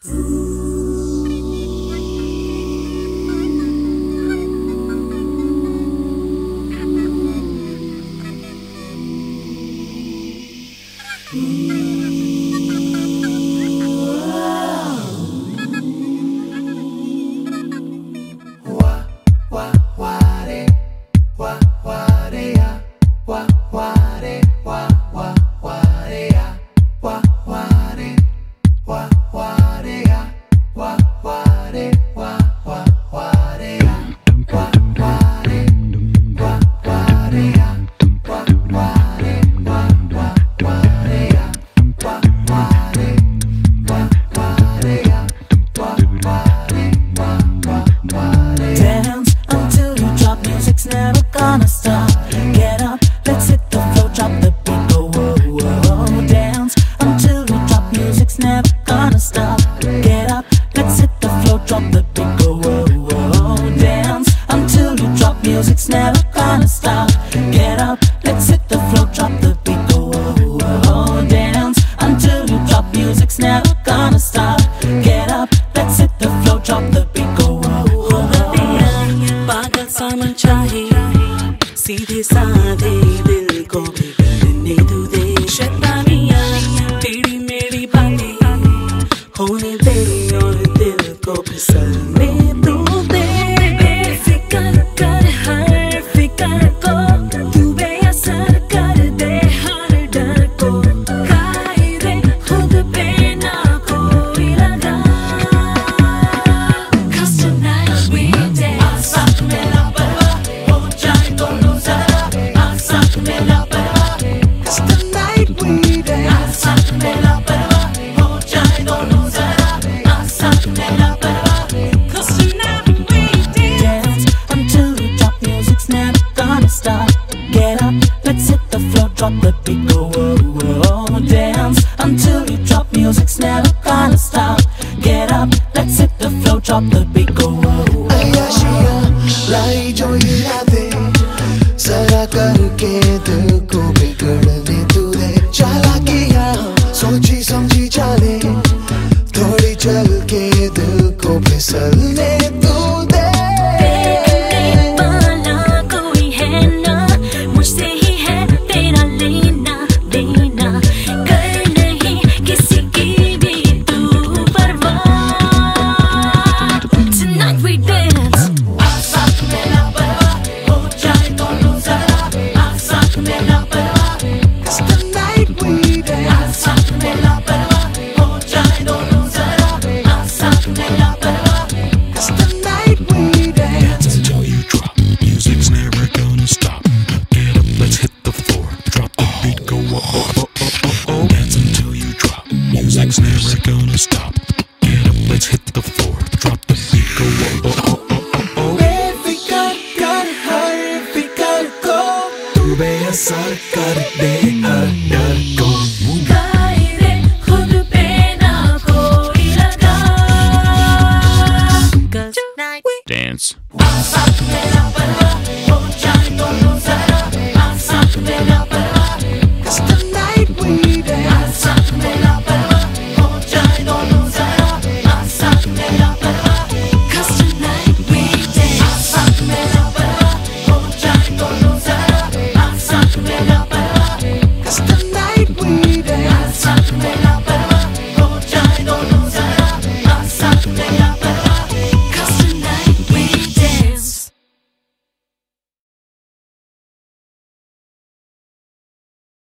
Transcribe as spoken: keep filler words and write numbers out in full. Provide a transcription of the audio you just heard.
Music's never gonna stop. Get up, let's hit the floor, drop the beat, go whoa, whoa. Dance until you drop. Music's never gonna stop. Get up, let's hit the floor, drop the beat, go whoa, whoa. पागल सा मन चाहे सीधे साधे दिल को बिगड़ने तू दे। शैतानियाँ तेरी मेरी बातें होने दे और दिल को फिसलने तू दे। बेफिक्र कर हर फिक्र को, तू बेअसर कर दे हर डर को। कायदे खुद पे ना कोई लगा। 'Cause tonight we dance। साथ में लापरवाह हो जाए दोनों जरा, साथ में लापरवाह। 'Cause tonight we dance। साथ में लापरवाह हो जाए दोनों जरा, साथ में लापरवाह। 'Cause tonight we dance until we drop. Music's never gonna stop. Get up, let's hit the floor, drop the beat, go whoa, whoa. Dance until we drop. Music's never gonna stop. Get up, let's hit the floor, drop the beat, go whoa, whoa. अय्याशियाँ लाई जो इरादे जरा करके दिल को बिगड़ने तू दे। चालाकियाँ सोची समझी चाले थोड़ी चल के दिल को फिसलने तू दे। देखने वाला कोई है ना, मुझसे ही है तेरा लेना देना। कर नहीं किसी की भी तू परवाह। Tonight we dance। साथ में लापरवाह हो जाए दोनों जरा, साथ में लापरवाह। 'Cause tonight we dance। साथ में लापरवाह हो जाए दोनों जरा, साथ में लापरवाह। 'Cause tonight we dance। Until you drop, music's never gonna stop. Get up, let's hit the floor, drop the beat, go oh oh oh oh oh. Dance until you drop, music's never gonna stop. Get up, let's hit the floor, drop the beat, go oh oh oh oh oh. बेफिक्र कर हर फिक्र को, तू बेअसर कर दे हर डर